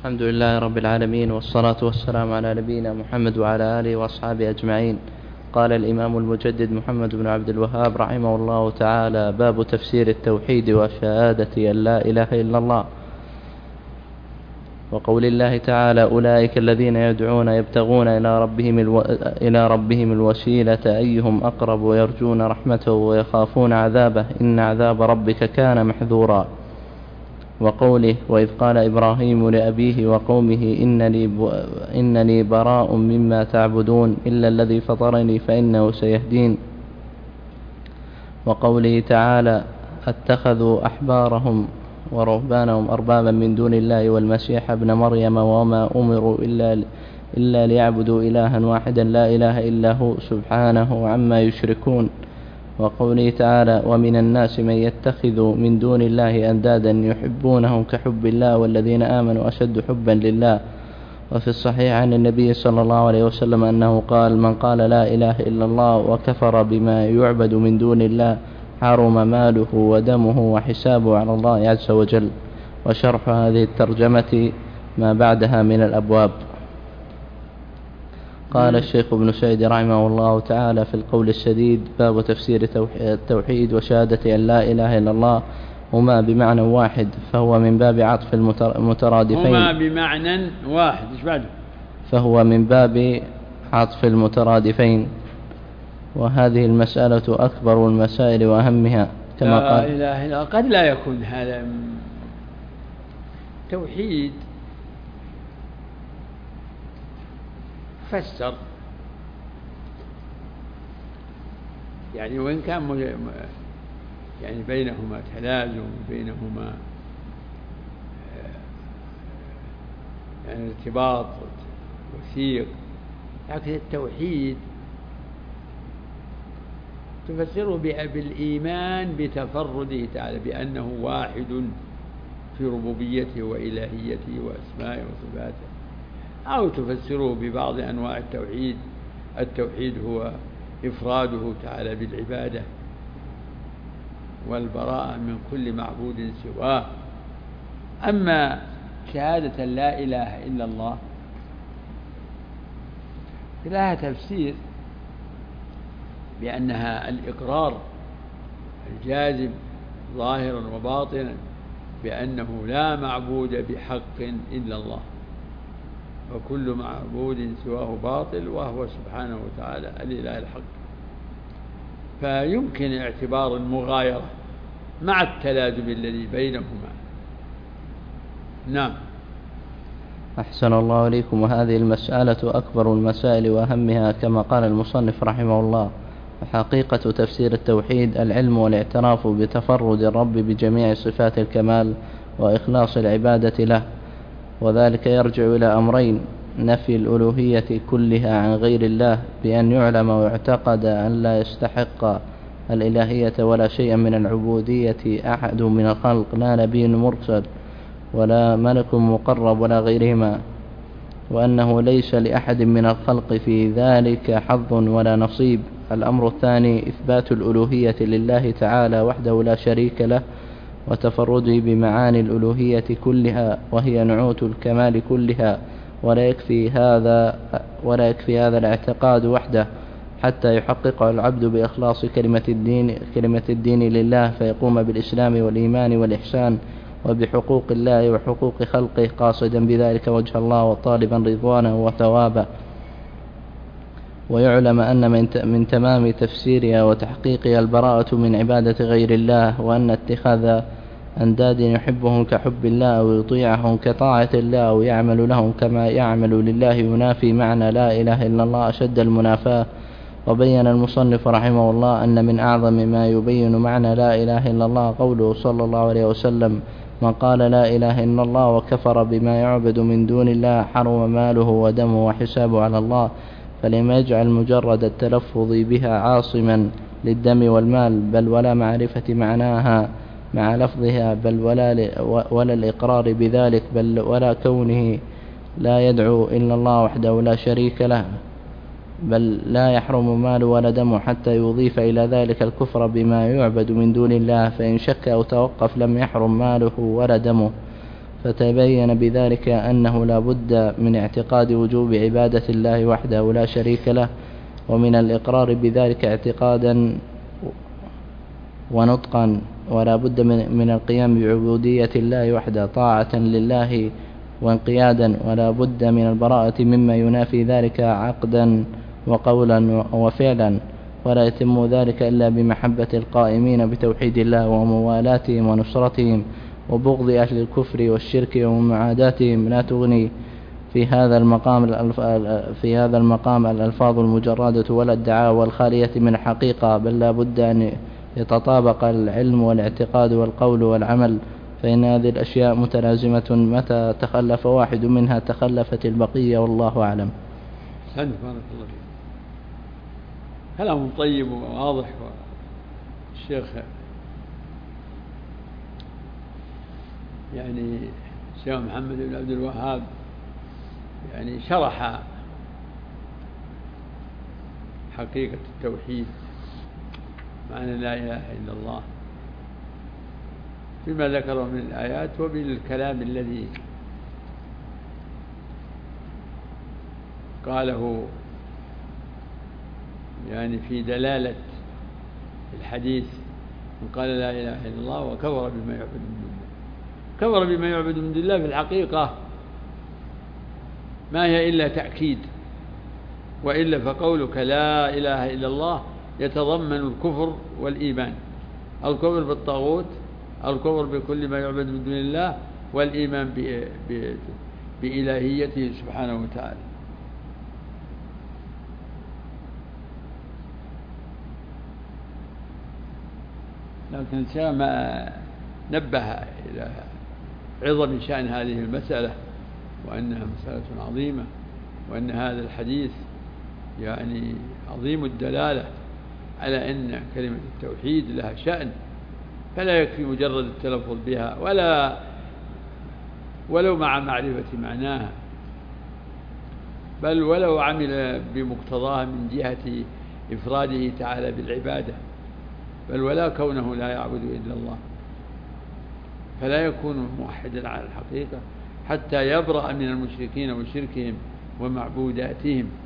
الحمد لله رب العالمين، والصلاة والسلام على نبينا محمد وعلى آله وأصحابه أجمعين. قال الإمام المجدد محمد بن عبد الوهاب رحمه الله تعالى: باب تفسير التوحيد وشهادة أن لا إله إلا الله. وقول الله تعالى: أولئك الذين يدعون يبتغون إلى ربهم الوسيلة أيهم أقرب ويرجون رحمته ويخافون عذابه إن عذاب ربك كان محذورا. وقوله: وإذ قال إبراهيم لأبيه وقومه إنني براء مما تعبدون إلا الذي فطرني فإنه سيهدين. وقوله تعالى: اتخذوا أحبارهم ورهبانهم أربابا من دون الله والمسيح ابن مريم وما أمروا إلا ليعبدوا إلها واحدا لا إله إلا هو سبحانه عما يشركون. وقوله تعالى: ومن الناس من يتخذ من دون الله أندادا يحبونهم كحب الله والذين آمنوا أشد حبا لله. وفي الصحيح عن النبي صلى الله عليه وسلم أنه قال: من قال لا إله إلا الله وكفر بما يعبد من دون الله حرم ماله ودمه وحسابه على الله عز وجل. وشرح هذه الترجمة ما بعدها من الأبواب. قال الشيخ ابن سعيد رحمه الله تعالى في القول السديد: باب تفسير التوحيد وشهادة أن لا إله إلا الله هما بمعنى واحد، فهو من باب عطف المترادفين. هما بمعنى واحد، إيش بعده؟ فهو من باب عطف المترادفين، وهذه المسألة أكبر المسائل وأهمها كما قال. لا إله إلا، قد لا يكون هذا توحيد فسر، يعني وإن كان يعني بينهما تلازم، بينهما يعني ارتباط وثيق، لكن التوحيد تفسره بالإيمان بتفرده تعالى، بأنه واحد في ربوبيته وإلهيته وأسمائه وصفاته، أو تفسره ببعض أنواع التوحيد. التوحيد هو إفراده تعالى بالعبادة والبراءة من كل معبود سواه. أما شهادة لا إله إلا الله لها تفسير بأنها الإقرار الجازم ظاهرا وباطنا بأنه لا معبود بحق إلا الله، وكل معبود سواه باطل، وهو سبحانه وتعالى الإله الحق. فيمكن اعتبار المغايرة مع التلازم الذي بينهما. نعم. أحسن الله إليكم. وهذه المسألة أكبر المسائل وأهمها كما قال المصنف رحمه الله. وحقيقة تفسير التوحيد العلم والاعتراف بتفرد الرب بجميع صفات الكمال وإخلاص العبادة له، وذلك يرجع إلى أمرين: نفي الألوهية كلها عن غير الله بأن يعلم ويعتقد أن لا يستحق الإلهية ولا شيء من العبودية أحد من الخلق، لا نبي مرسل ولا ملك مقرب ولا غيرهما، وأنه ليس لأحد من الخلق في ذلك حظ ولا نصيب. الأمر الثاني: إثبات الألوهية لله تعالى وحده لا شريك له، وتفرده بمعاني الألوهية كلها وهي نعوت الكمال كلها، ولا يكفي هذا الاعتقاد وحده حتى يحقق العبد بإخلاص كلمة الدين لله، فيقوم بالإسلام والإيمان والإحسان وبحقوق الله وحقوق خلقه، قاصدا بذلك وجه الله وطالبا رضوانه وثوابه. ويعلم أن من تمام تفسيرها وتحقيقها البراءة من عبادة غير الله، وأن اتخاذ أنداد يحبهم كحب الله أو يطيعهم كطاعة الله أو يعمل لهم كما يعمل لله ينافي معنى لا إله إلا الله أشد المنافاة. وبين المصنف رحمه الله أن من أعظم ما يبين معنى لا إله إلا الله قوله صلى الله عليه وسلم: من قال لا إله إلا الله وكفر بما يعبد من دون الله حرم ماله ودمه وحسابه على الله. فلم يجعل مجرد التلفظ بها عاصما للدم والمال، بل ولا معرفة معناها مع لفظها، بل ولا الإقرار بذلك، بل ولا كونه لا يدعو إلا الله وحده لا شريك له، بل لا يحرم مال ولا دم حتى يضيف إلى ذلك الكفر بما يعبد من دون الله، فإن شك أو توقف لم يحرم ماله ولا دمه. فتبين بذلك أنه لا بد من اعتقاد وجوب عبادة الله وحده لا شريك له، ومن الإقرار بذلك اعتقادا ونطقا، ولا بد من القيام بعبودية الله وحده طاعة لله وانقيادا، ولا بد من البراءة مما ينافي ذلك عقدا وقولا وفعلا، ولا يتم ذلك إلا بمحبة القائمين بتوحيد الله وموالاتهم ونصرتهم، وبغض أهل الكفر والشرك ومعاداتهم. لا تغني في هذا المقام الألفاظ المجردة ولا الدعاوى الخالية من الحقيقة، بل لا بد أن يتطابق العلم والاعتقاد والقول والعمل، فإن هذه الأشياء متلازمة، متى تخلف واحد منها تخلفت البقية، والله أعلم. بارك الله فيك. كلام طيب وواضح. الشيخ يعني الشيخ محمد بن عبد الوهاب يعني شرح حقيقة التوحيد، معنى لا إله إلا الله، بما ذكره من الآيات وبالكلام الذي قاله يعني في دلالة الحديث، من قال لا إله إلا الله وكفر بما يعبد من دون الله. كفر بما يعبد من دون الله في الحقيقة ما هي إلا تأكيد، وإلا فقولك لا إله إلا الله يتضمن الكفر والإيمان، الكفر بالطاغوت، الكفر بكل ما يعبد من دون الله، والإيمان بإلهيته سبحانه وتعالى. لكن ما نبه إلى عظم شأن هذه المسألة، وأنها مسألة عظيمة، وأن هذا الحديث يعني عظيم الدلالة على أن كلمة التوحيد لها شأن، فلا يكفي مجرد التلفظ بها ولو مع معرفة معناها، بل ولو عمل بمقتضاها من جهة إفراده تعالى بالعبادة، بل ولا كونه لا يعبد إلا الله، فلا يكون موحدا على الحقيقة حتى يبرأ من المشركين وشركهم ومعبوداتهم.